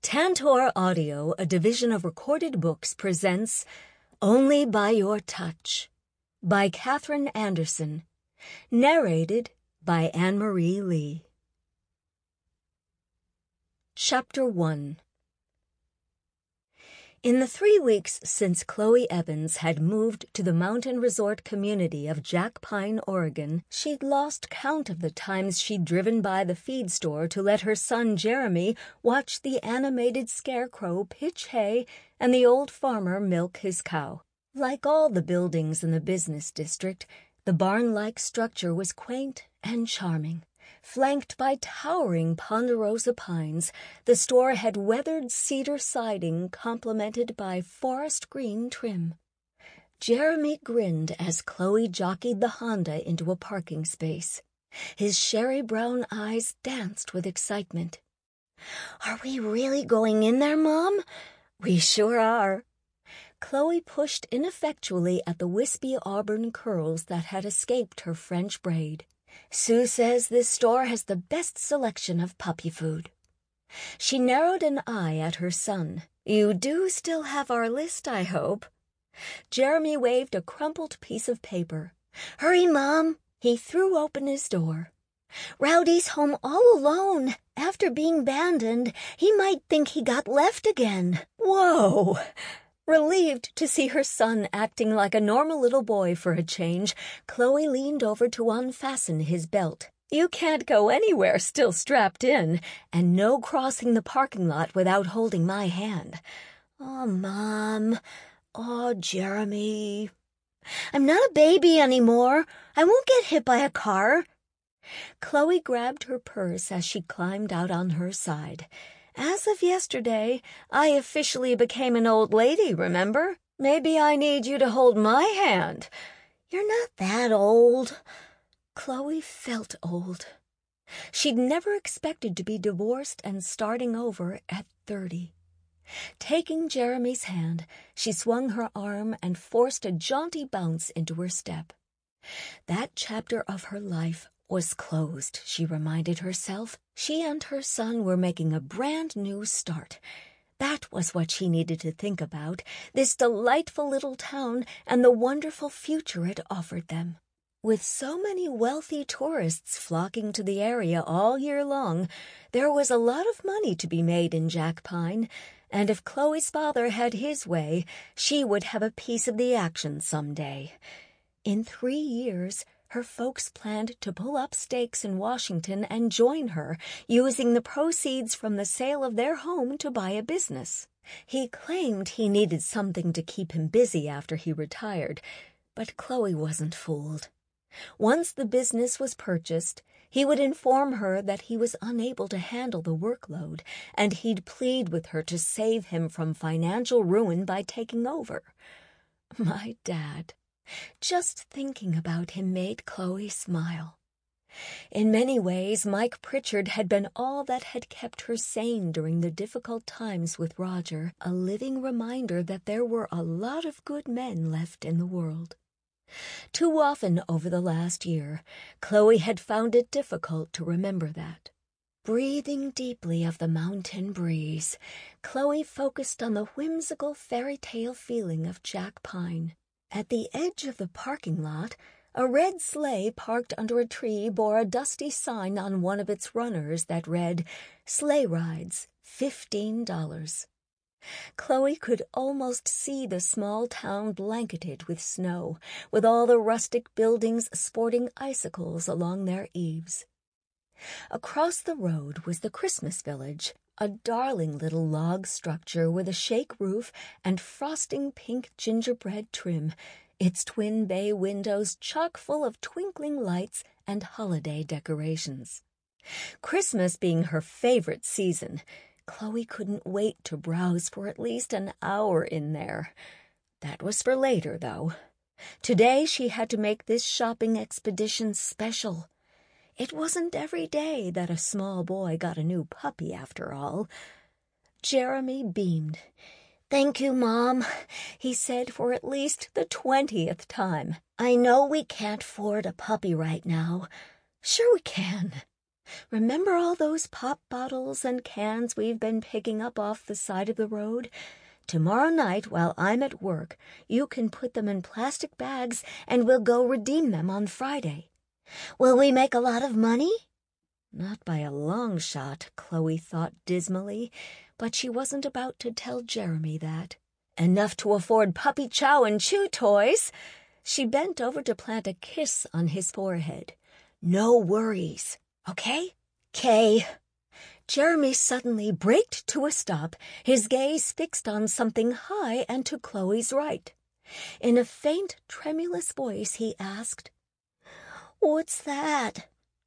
Tantor Audio, a division of Recorded Books, presents Only by Your Touch by Katherine Anderson, narrated by Anne-Marie Lee. Chapter 1. In the 3 weeks since Chloe Evans had moved to the mountain resort community of Jack Pine, Oregon, she'd lost count of the times she'd driven by the feed store to let her son Jeremy watch the animated scarecrow pitch hay and the old farmer milk his cow. Like all the buildings in the business district, the barn-like structure was quaint and charming. Flanked by towering ponderosa pines, the store had weathered cedar siding complemented by forest green trim. Jeremy grinned as Chloe jockeyed the Honda into a parking space. His sherry-brown eyes danced with excitement. "Are we really going in there, Mom?" "We sure are." Chloe pushed ineffectually at the wispy auburn curls that had escaped her French braid. "Sue says this store has the best selection of puppy food." She narrowed an eye at her son. "You do still have our list, I hope." Jeremy waved a crumpled piece of paper. "Hurry, Mom." He threw open his door. "Rowdy's home all alone. After being abandoned, he might think he got left again." "Whoa!" Relieved to see her son acting like a normal little boy for a change, Chloe leaned over to unfasten his belt. "You can't go anywhere still strapped in, and no crossing the parking lot without holding my hand." "Oh, Mom. Oh, Jeremy. I'm not a baby anymore. I won't get hit by a car." Chloe grabbed her purse as she climbed out on her side. "As of yesterday, I officially became an old lady, remember? Maybe I need you to hold my hand." "You're not that old." Chloe felt old. She'd never expected to be divorced and starting over at 30. Taking Jeremy's hand, she swung her arm and forced a jaunty bounce into her step. That chapter of her life was closed, she reminded herself. She and her son were making a brand new start. That was what she needed to think about, this delightful little town and the wonderful future it offered them. With so many wealthy tourists flocking to the area all year long, there was a lot of money to be made in Jack Pine, and if Chloe's father had his way, she would have a piece of the action someday. In 3 years, her folks planned to pull up stakes in Washington and join her, using the proceeds from the sale of their home to buy a business. He claimed he needed something to keep him busy after he retired, but Chloe wasn't fooled. Once the business was purchased, he would inform her that he was unable to handle the workload, and he'd plead with her to save him from financial ruin by taking over. My dad. Just thinking about him made Chloe smile. In many ways, Mike Pritchard had been all that had kept her sane during the difficult times with Roger, a living reminder that there were a lot of good men left in the world. Too often over the last year, Chloe had found it difficult to remember that. Breathing deeply of the mountain breeze, Chloe focused on the whimsical fairy tale feeling of Jack Pine. At the edge of the parking lot, a red sleigh parked under a tree bore a dusty sign on one of its runners that read, "Sleigh rides, $15." Chloe could almost see the small town blanketed with snow, with all the rustic buildings sporting icicles along their eaves. Across the road was the Christmas Village, a darling little log structure with a shake roof and frosting pink gingerbread trim, its twin bay windows chock full of twinkling lights and holiday decorations. Christmas being her favorite season, Chloe couldn't wait to browse for at least an hour in there. That was for later, though. Today she had to make this shopping expedition special. It wasn't every day that a small boy got a new puppy, after all. Jeremy beamed. "Thank you, Mom," he said for at least the 20th time. "I know we can't afford a puppy right now." "Sure we can." Remember all those pop bottles and cans we've been picking up off the side of the road? Tomorrow night, while I'm at work, you can put them in plastic bags and we'll go redeem them on Friday. Will we make a lot of money? Not by a long shot, Chloe thought dismally, but she wasn't about to tell Jeremy that. Enough to afford puppy chow and chew toys. She bent over to plant a kiss on his forehead. No worries, okay? 'Kay. Jeremy suddenly braked to a stop, his gaze fixed on something high and to Chloe's right. In a faint, tremulous voice, he asked, "What's that?"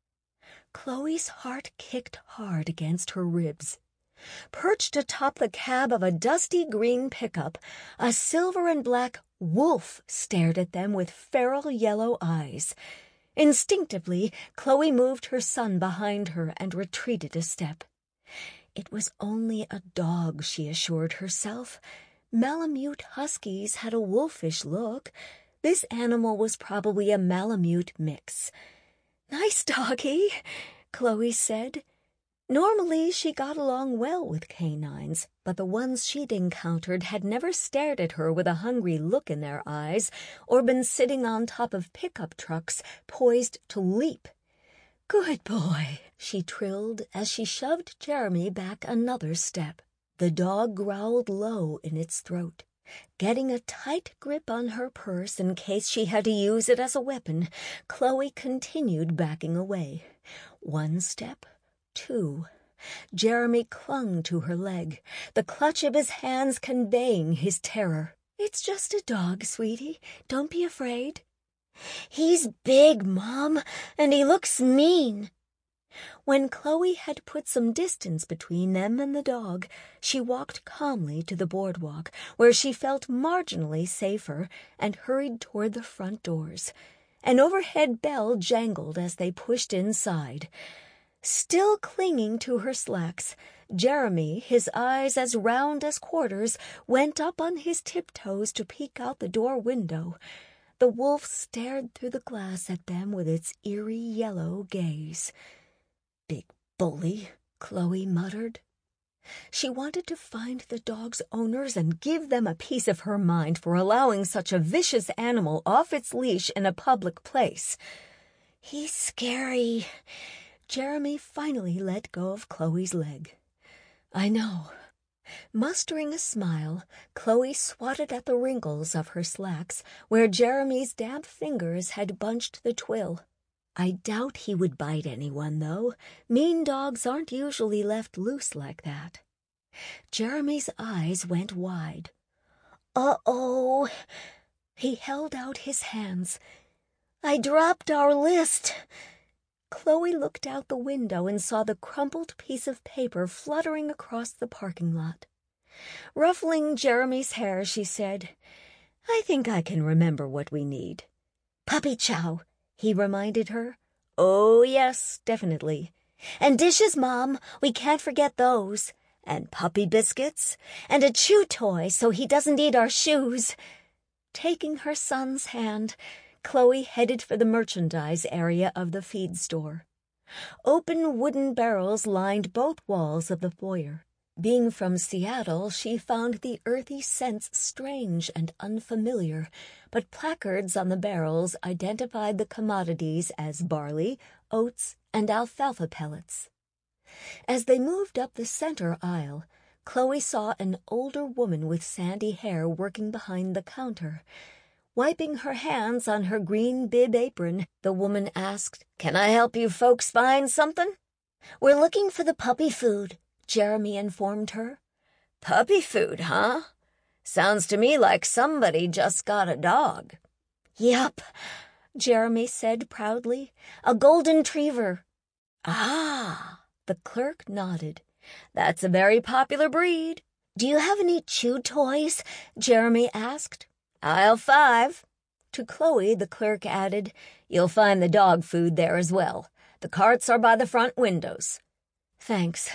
Chloe's heart kicked hard against her ribs. Perched atop the cab of a dusty green pickup, a silver and black wolf stared at them with feral yellow eyes. Instinctively, Chloe moved her son behind her and retreated a step. It was only a dog, she assured herself. Malamute huskies had a wolfish look. This animal was probably a Malamute mix. "Nice doggy," Chloe said. Normally, she got along well with canines, but the ones she'd encountered had never stared at her with a hungry look in their eyes or been sitting on top of pickup trucks poised to leap. "Good boy," she trilled as she shoved Jeremy back another step. The dog growled low in its throat. Getting a tight grip on her purse in case she had to use it as a weapon, Chloe continued backing away. One step, two. Jeremy clung to her leg, the clutch of his hands conveying his terror. "It's just a dog, sweetie. Don't be afraid." "He's big, Mom, and he looks mean." When Chloe had put some distance between them and the dog, she walked calmly to the boardwalk, where she felt marginally safer, and hurried toward the front doors. An overhead bell jangled as they pushed inside. Still clinging to her slacks, Jeremy, his eyes as round as quarters, went up on his tiptoes to peek out the door window. The wolf stared through the glass at them with its eerie yellow gaze. "Big bully," Chloe muttered. She wanted to find the dog's owners and give them a piece of her mind for allowing such a vicious animal off its leash in a public place. "He's scary." Jeremy finally let go of Chloe's leg. "I know." Mustering a smile, Chloe swatted at the wrinkles of her slacks, where Jeremy's damp fingers had bunched the twill. "I doubt he would bite anyone, though. Mean dogs aren't usually left loose like that." Jeremy's eyes went wide. "Uh-oh." He held out his hands. "I dropped our list." Chloe looked out the window and saw the crumpled piece of paper fluttering across the parking lot. Ruffling Jeremy's hair, she said, "I think I can remember what we need." "Puppy chow," he reminded her. "Oh, yes, definitely." "And dishes, Mom. We can't forget those." "And puppy biscuits. And a chew toy so he doesn't eat our shoes." Taking her son's hand, Chloe headed for the merchandise area of the feed store. Open wooden barrels lined both walls of the foyer. Being from Seattle, she found the earthy scents strange and unfamiliar, but placards on the barrels identified the commodities as barley, oats, and alfalfa pellets. As they moved up the center aisle, Chloe saw an older woman with sandy hair working behind the counter. Wiping her hands on her green bib apron, the woman asked, "Can I help you folks find something?" "We're looking for the puppy food," Jeremy informed her. "Puppy food, huh? Sounds to me like somebody just got a dog." "Yup," Jeremy said proudly. "A golden retriever." "Ah," the clerk nodded. "That's a very popular breed." "Do you have any chew toys?" Jeremy asked. "Aisle 5. To Chloe, the clerk added, "You'll find the dog food there as well. The carts are by the front windows." "Thanks."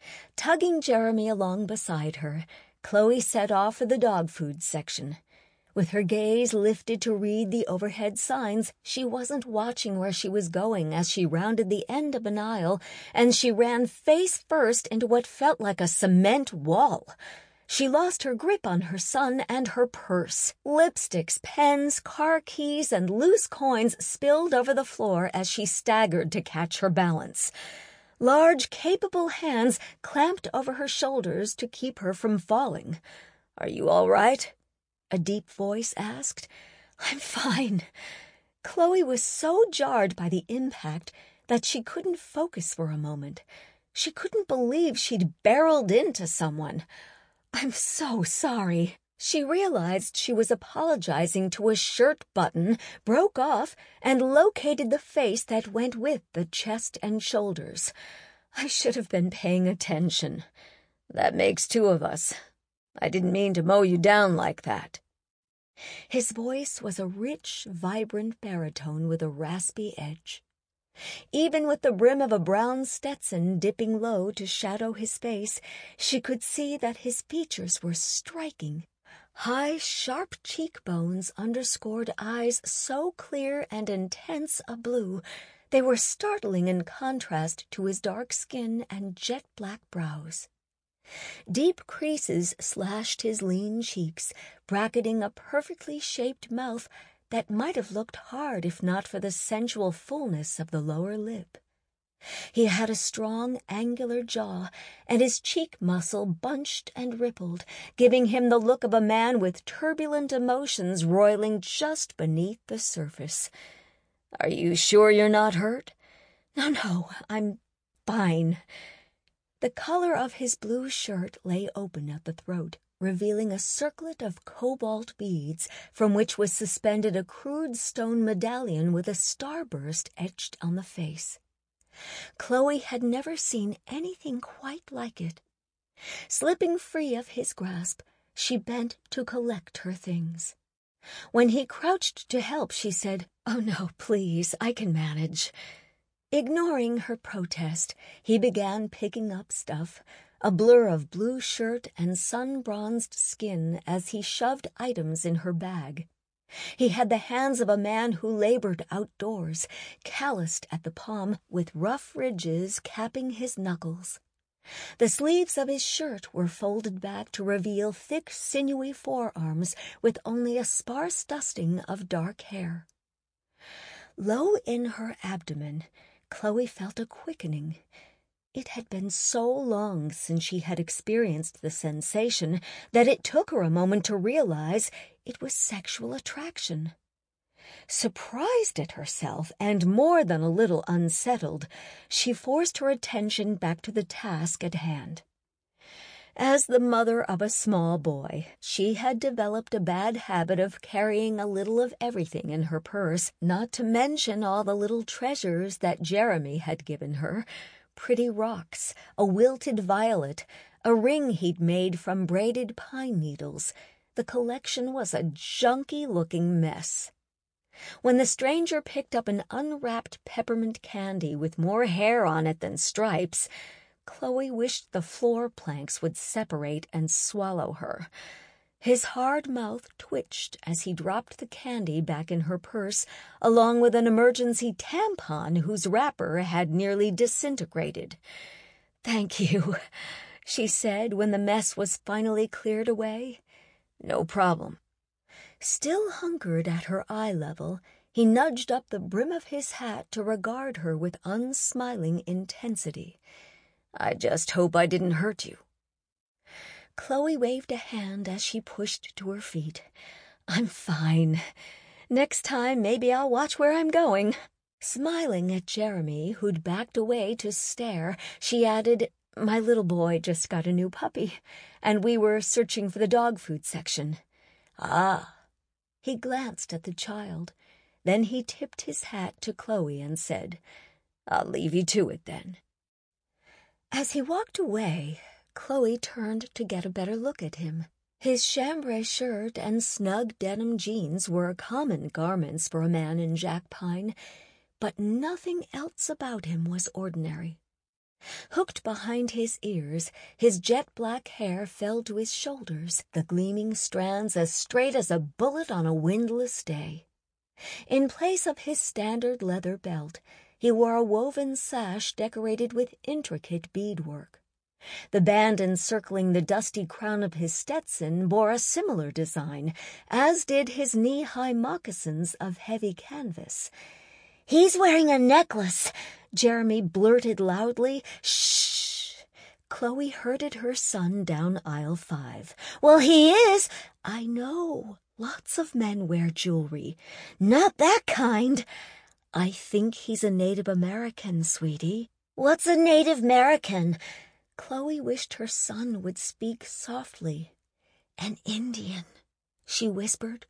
Tugging Jeremy along beside her, Chloe set off for the dog food section. With her gaze lifted to read the overhead signs, she wasn't watching where she was going as she rounded the end of an aisle, and she ran face first into what felt like a cement wall. She lost her grip on her son and her purse. Lipsticks, pens, car keys, and loose coins spilled over the floor as she staggered to catch her balance. Large, capable hands clamped over her shoulders to keep her from falling. "Are you all right?" a deep voice asked. "I'm fine." Chloe was so jarred by the impact that she couldn't focus for a moment. She couldn't believe she'd barreled into someone. "I'm so sorry." She realized she was apologizing to a shirt button, broke off, and located the face that went with the chest and shoulders. "I should have been paying attention." "That makes two of us. I didn't mean to mow you down like that." His voice was a rich, vibrant baritone with a raspy edge. Even with the brim of a brown Stetson dipping low to shadow his face, she could see that his features were striking. High, sharp cheekbones underscored eyes so clear and intense a blue, they were startling in contrast to his dark skin and jet-black brows. Deep creases slashed his lean cheeks, bracketing a perfectly shaped mouth that might have looked hard if not for the sensual fullness of the lower lip. He had a strong, angular jaw, and his cheek muscle bunched and rippled, giving him the look of a man with turbulent emotions roiling just beneath the surface. "Are you sure you're not hurt?" No, I'm fine." The collar of his blue shirt lay open at the throat, revealing a circlet of cobalt beads from which was suspended a crude stone medallion with a starburst etched on the face. Chloe had never seen anything quite like it. Slipping free of his grasp, she bent to collect her things. When he crouched to help, she said, "Oh no, please, I can manage." Ignoring her protest, he began picking up stuff, a blur of blue shirt and sun-bronzed skin as he shoved items in her bag. He had the hands of a man who labored outdoors, calloused at the palm with rough ridges capping his knuckles. The sleeves of his shirt were folded back to reveal thick, sinewy forearms with only a sparse dusting of dark hair. Low in her abdomen, Chloe felt a quickening. It had been so long since she had experienced the sensation that it took her a moment to realize it was sexual attraction. Surprised at herself and more than a little unsettled, she forced her attention back to the task at hand. As the mother of a small boy, she had developed a bad habit of carrying a little of everything in her purse, not to mention all the little treasures that Jeremy had given her. Pretty rocks, a wilted violet, a ring he'd made from braided pine needles. The collection was a junky-looking mess. When the stranger picked up an unwrapped peppermint candy with more hair on it than stripes, Chloe wished the floor planks would separate and swallow her. His hard mouth twitched as he dropped the candy back in her purse, along with an emergency tampon whose wrapper had nearly disintegrated. "Thank you," she said when the mess was finally cleared away. "No problem." Still hunkered at her eye level, he nudged up the brim of his hat to regard her with unsmiling intensity. "I just hope I didn't hurt you." Chloe waved a hand as she pushed to her feet. "I'm fine. Next time maybe I'll watch where I'm going." Smiling at Jeremy, who'd backed away to stare, she added, "My little boy just got a new puppy, and we were searching for the dog food section." "Ah." He glanced at the child. Then he tipped his hat to Chloe and said, "I'll leave you to it then." As he walked away, Chloe turned to get a better look at him. His chambray shirt and snug denim jeans were common garments for a man in Jack Pine, but nothing else about him was ordinary. Hooked behind his ears, his jet-black hair fell to his shoulders, the gleaming strands as straight as a bullet on a windless day. In place of his standard leather belt, he wore a woven sash decorated with intricate beadwork. The band encircling the dusty crown of his Stetson bore a similar design, as did his knee-high moccasins of heavy canvas. "He's wearing a necklace," Jeremy blurted loudly. "Shh!" Chloe herded her son down aisle 5. "Well, he is." "I know. Lots of men wear jewelry." "Not that kind." "I think he's a Native American, sweetie." "What's a Native American?" Chloe wished her son would speak softly. "An Indian," she whispered.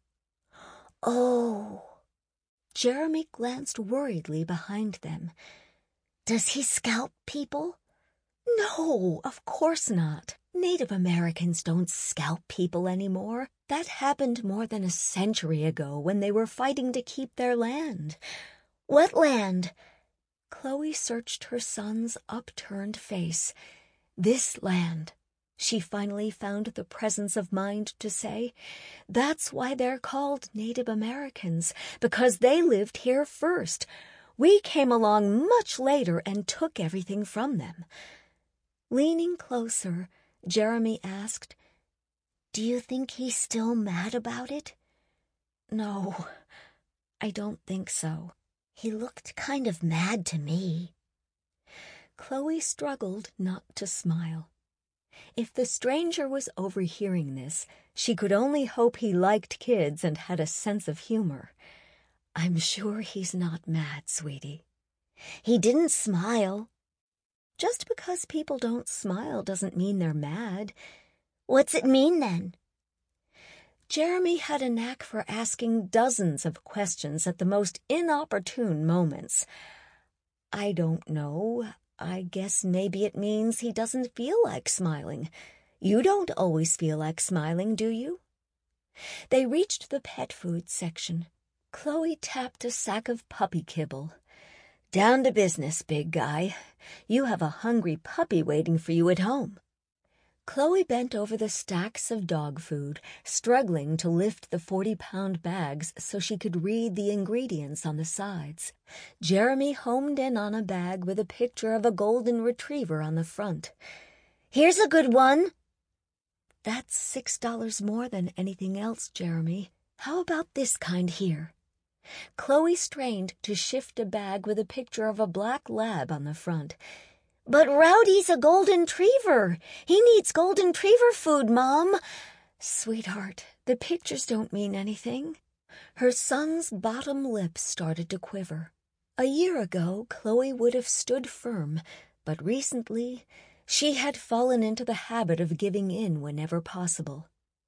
"Oh." Jeremy glanced worriedly behind them. "Does he scalp people?" "No, of course not. Native Americans don't scalp people anymore. That happened more than a century ago when they were fighting to keep their land." "What land?" Chloe searched her son's upturned face. "This land," she finally found the presence of mind to say. "That's why they're called Native Americans, because they lived here first. We came along much later and took everything from them." Leaning closer, Jeremy asked, "Do you think he's still mad about it?" "No, I don't think so. He looked kind of mad to me." Chloe struggled not to smile. If the stranger was overhearing this, she could only hope he liked kids and had a sense of humor. "I'm sure he's not mad, sweetie." "He didn't smile." "Just because people don't smile doesn't mean they're mad." "What's it mean then?" Jeremy had a knack for asking dozens of questions at the most inopportune moments. "I don't know. I guess maybe it means he doesn't feel like smiling. You don't always feel like smiling, do you?" They reached the pet food section. Chloe tapped a sack of puppy kibble. "Down to business, big guy. You have a hungry puppy waiting for you at home." Chloe bent over the stacks of dog food, struggling to lift the 40-pound bags so she could read the ingredients on the sides. Jeremy homed in on a bag with a picture of a golden retriever on the front. "Here's a good one." "That's $6 more than anything else, Jeremy. How about this kind here?" Chloe strained to shift a bag with a picture of a black lab on the front. "But Rowdy's a golden retriever. He needs golden retriever food, Mom." "Sweetheart, the pictures don't mean anything." Her son's bottom lip started to quiver. A year ago, Chloe would have stood firm, but recently she had fallen into the habit of giving in whenever possible.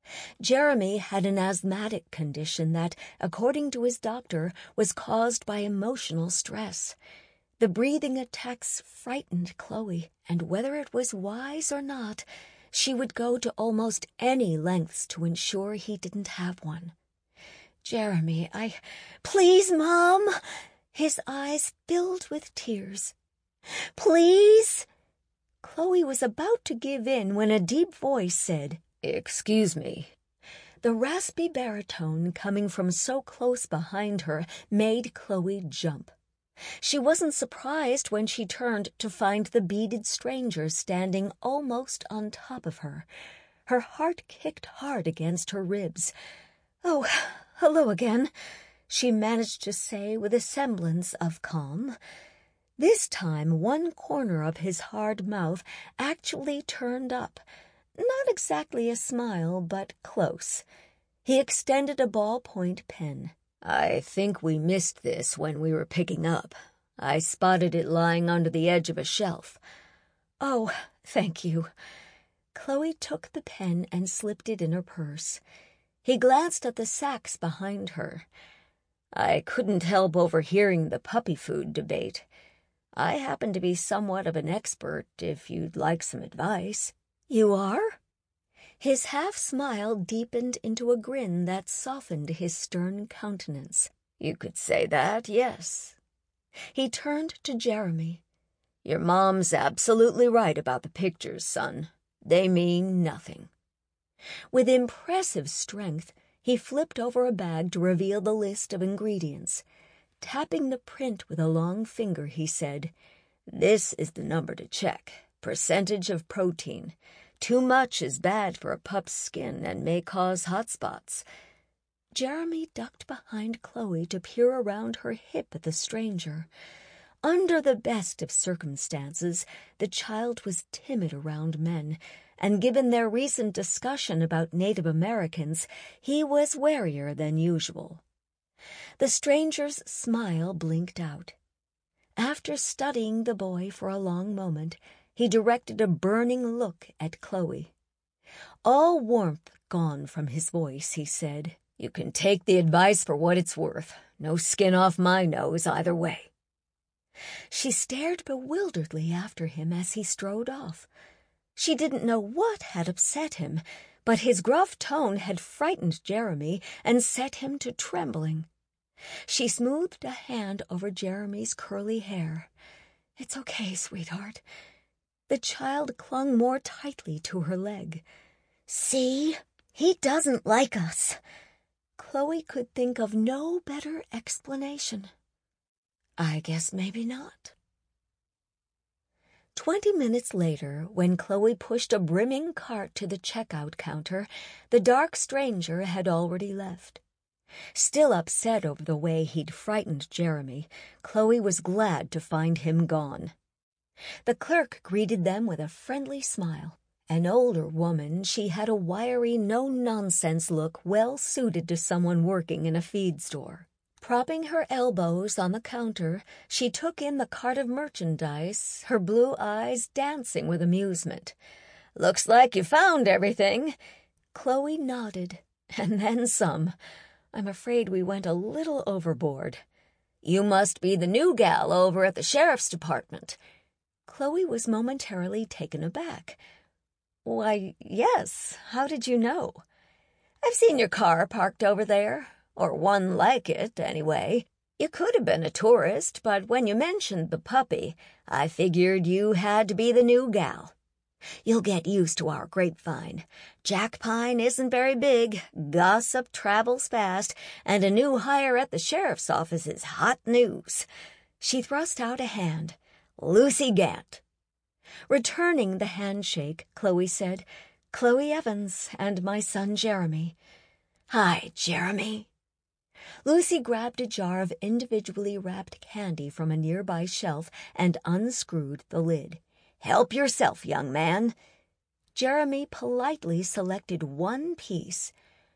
Jeremy had an asthmatic condition that, according to his doctor, was caused by emotional stress. The breathing attacks frightened Chloe, and whether it was wise or not, she would go to almost any lengths to ensure he didn't have one. "Jeremy, Please, Mom!" His eyes filled with tears. "Please!" Chloe was about to give in when a deep voice said, "Excuse me." The raspy baritone coming from so close behind her made Chloe jump. She wasn't surprised when she turned to find the beaded stranger standing almost on top of her. Her heart kicked hard against her ribs. "Oh, hello again," she managed to say with a semblance of calm. This time one corner of his hard mouth actually turned up. Not exactly a smile, but close. He extended a ballpoint pen. "I think we missed this when we were picking up. I spotted it lying under the edge of a shelf." "Oh, thank you." Chloe took the pen and slipped it in her purse. He glanced at the sacks behind her. "I couldn't help overhearing the puppy food debate. I happen to be somewhat of an expert, if you'd like some advice." "You are?" His half-smile deepened into a grin that softened his stern countenance. "You could say that, yes." He turned to Jeremy. Your mom's absolutely right about the pictures, son. They mean nothing." With impressive strength, he flipped over a bag to reveal the list of ingredients. Tapping the print with a long finger, he said, "This is the number to check. Percentage of protein. Too much is bad for a pup's skin and may cause hot spots." Jeremy ducked behind Chloe to peer around her hip at the stranger. Under the best of circumstances, the child was timid around men, and given their recent discussion about Native Americans, he was warier than usual. The stranger's smile blinked out. After studying the boy for a long moment, he directed a burning look at Chloe. All warmth gone from his voice, he said, "You can take the advice for what it's worth. No skin off my nose either way." She stared bewilderedly after him as he strode off. She didn't know what had upset him, but his gruff tone had frightened Jeremy and set him to trembling. She smoothed a hand over Jeremy's curly hair. "It's okay, sweetheart." The child clung more tightly to her leg. "See? He doesn't like us." Chloe could think of no better explanation. "I guess maybe not." 20 minutes later, when Chloe pushed a brimming cart to the checkout counter, the dark stranger had already left. Still upset over the way he'd frightened Jeremy, Chloe was glad to find him gone. The clerk greeted them with a friendly smile. An older woman, she had a wiry, no-nonsense look well suited to someone working in a feed store. Propping her elbows on the counter, she took in the cart of merchandise, her blue eyes dancing with amusement. "Looks like you found everything." Chloe nodded, and then some. "I'm afraid we went a little overboard." "You must be the new gal over at the sheriff's department." Chloe was momentarily taken aback. "Why, yes. How did you know?" "I've seen your car parked over there. Or one like it, anyway. You could have been a tourist, but when you mentioned the puppy, I figured you had to be the new gal. You'll get used to our grapevine. Jack Pine isn't very big, gossip travels fast, and a new hire at the sheriff's office is hot news." She thrust out a hand. "Lucy Gant." Returning the handshake, Chloe said, "Chloe Evans and my son Jeremy." "Hi, Jeremy." Lucy grabbed a jar of individually wrapped candy from a nearby shelf and unscrewed the lid. "Help yourself, young man." Jeremy politely selected one piece.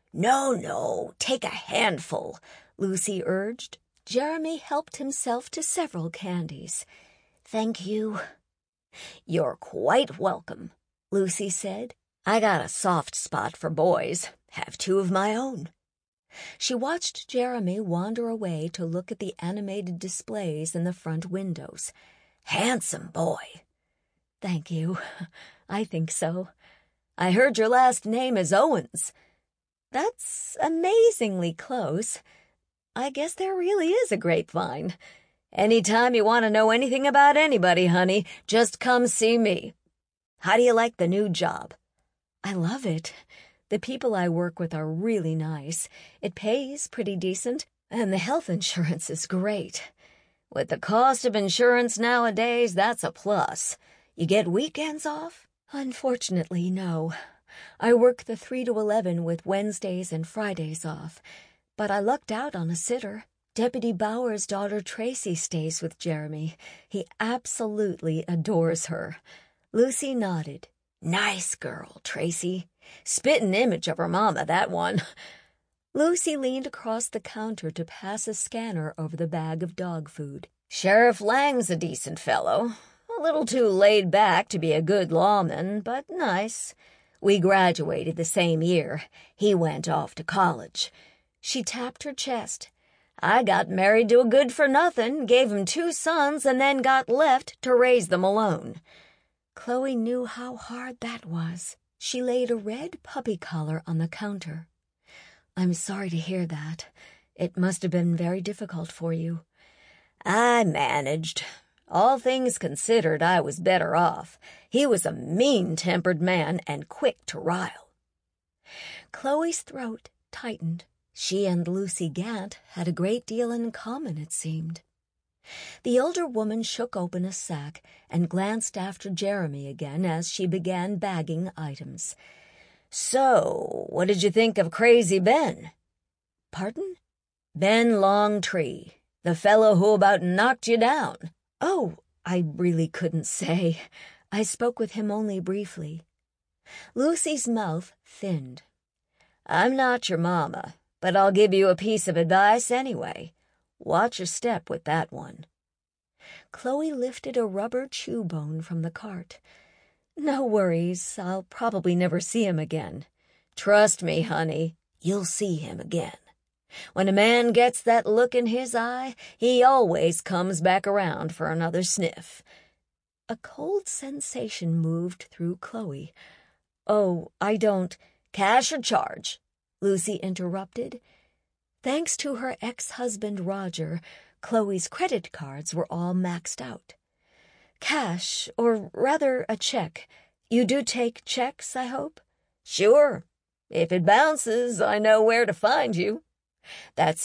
No, take a handful," Lucy urged. Jeremy helped himself to several candies. "Thank you." "You're quite welcome," Lucy said. "I got a soft spot for boys. Have two of my own." She watched Jeremy wander away to look at the animated displays in the front windows. "Handsome boy." "Thank you. I think so." "I heard your last name is Owens." "That's amazingly close. I guess there really is a grapevine. Anytime you want to know anything about anybody, honey, just come see me. How do you like the new job?" "I love it. The people I work with are really nice. It pays pretty decent, and the health insurance is great." "With the cost of insurance nowadays, that's a plus. You get weekends off?" "Unfortunately, no. I work the 3 to 11 with Wednesdays and Fridays off. But I lucked out on a sitter. Deputy Bauer's daughter Tracy stays with Jeremy. He absolutely adores her." Lucy nodded. "Nice girl, Tracy. Spittin' image of her mama, that one." Lucy leaned across the counter to pass a scanner over the bag of dog food. "Sheriff Lang's a decent fellow. A little too laid back to be a good lawman, but nice. We graduated the same year. He went off to college." She tapped her chest. "I got married to a good-for-nothing, gave him 2 sons, and then got left to raise them alone." Chloe knew how hard that was. She laid a red puppy collar on the counter. "I'm sorry to hear that. It must have been very difficult for you." "I managed. All things considered, I was better off. He was a mean-tempered man and quick to rile." Chloe's throat tightened. She and Lucy Gant had a great deal in common, it seemed. The older woman shook open a sack and glanced after Jeremy again as she began bagging items. "So, what did you think of Crazy Ben?" "Pardon?" "Ben Longtree, the fellow who about knocked you down." "Oh, I really couldn't say. I spoke with him only briefly." Lucy's mouth thinned. "I'm not your mama, but I'll give you a piece of advice anyway. Watch your step with that one." Chloe lifted a rubber chew bone from the cart. "No worries, I'll probably never see him again." "Trust me, honey, you'll see him again. When a man gets that look in his eye, he always comes back around for another sniff." A cold sensation moved through Chloe. "Oh, I don't—" "Cash or charge?" Lucy interrupted. Thanks to her ex-husband Roger, Chloe's credit cards were all maxed out. "Cash, or rather a check. You do take checks, I hope?" "Sure. If it bounces, I know where to find you. That's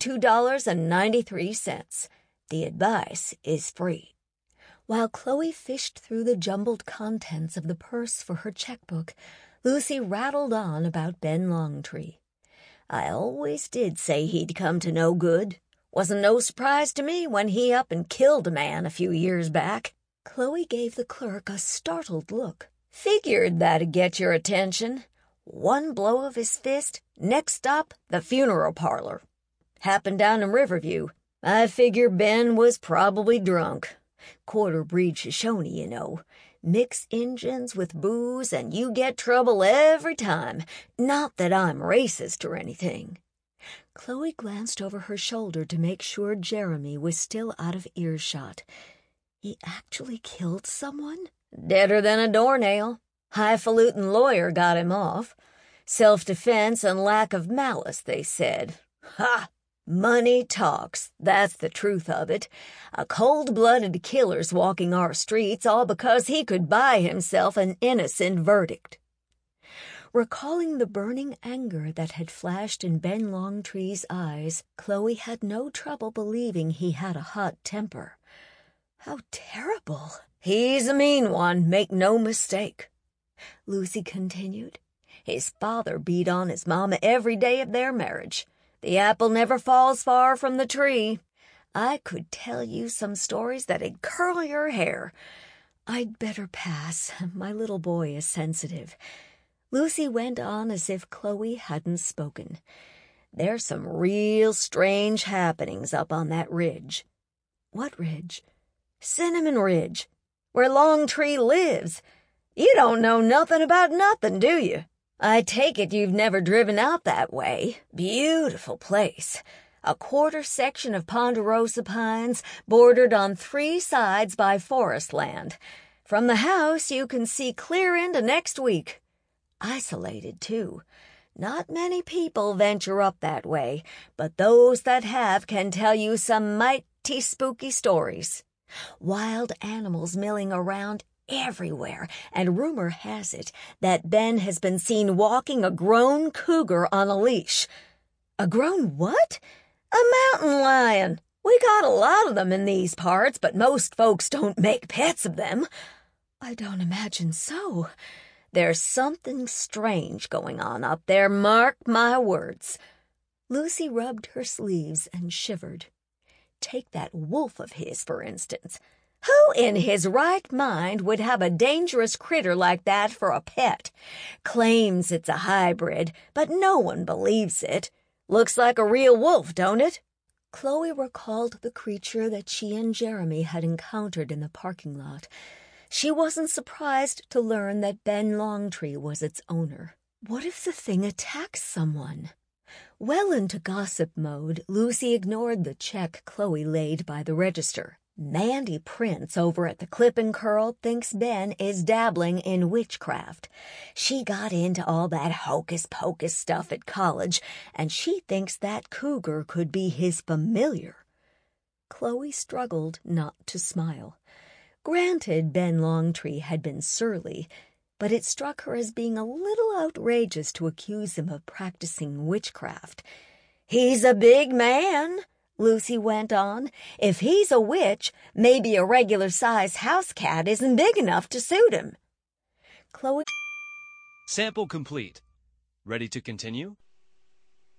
$42.93. The advice is free." While Chloe fished through the jumbled contents of the purse for her checkbook, Lucy rattled on about Ben Longtree. "I always did say he'd come to no good. Wasn't no surprise to me when he up and killed a man a few years back." Chloe gave the clerk a startled look. "Figured that'd get your attention. One blow of his fist, next stop, the funeral parlor. Happened down in Riverview. I figure Ben was probably drunk. Quarter-breed Shoshone, you know. Mix Injuns with booze and you get trouble every time. Not that I'm racist or anything." Chloe glanced over her shoulder to make sure Jeremy was still out of earshot. He actually killed someone? "Deader than a doornail. Highfalutin lawyer got him off. Self-defense and lack of malice, they said. Ha! Money talks, that's the truth of it. A cold-blooded killer's walking our streets all because he could buy himself an innocent verdict." Recalling the burning anger that had flashed in Ben Longtree's eyes, Chloe had no trouble believing he had a hot temper. How terrible! "He's a mean one, make no mistake," Lucy continued. "His father beat on his mama every day of their marriage. The apple never falls far from the tree. I could tell you some stories that'd curl your hair." "I'd better pass. My little boy is sensitive." Lucy went on as if Chloe hadn't spoken. "There's some real strange happenings up on that ridge." "What ridge?" "Cinnamon Ridge, where Longtree lives. You don't know nothing about nothing, do you? I take it you've never driven out that way. Beautiful place. A quarter section of ponderosa pines bordered on 3 sides by forest land. From the house you can see clear into next week. Isolated, too. Not many people venture up that way, but those that have can tell you some mighty spooky stories. Wild animals milling around everywhere, and rumor has it that Ben has been seen walking a grown cougar on a leash." "A grown what?" "A mountain lion. We got a lot of them in these parts, but most folks don't make pets of them." "I don't imagine so." "There's something strange going on up there, mark my words." Lucy rubbed her sleeves and shivered. Take that wolf of his, for instance. Who in his right mind would have a dangerous critter like that for a pet? Claims it's a hybrid, but no one believes it. Looks like a real wolf, don't it?" Chloe recalled the creature that she and Jeremy had encountered in the parking lot. She wasn't surprised to learn that Ben Longtree was its owner. What if the thing attacks someone? Well into gossip mode, Lucy ignored the check Chloe laid by the register. "Mandy Prince over at the Clip and Curl thinks Ben is dabbling in witchcraft. She got into all that hocus-pocus stuff at college, and she thinks that cougar could be his familiar." Chloe struggled not to smile. Granted, Ben Longtree had been surly, but it struck her as being a little outrageous to accuse him of practicing witchcraft. "He's a big man," Lucy went on. "If he's a witch, maybe a regular-sized house cat isn't big enough to suit him." Chloe. Sample complete. Ready to continue?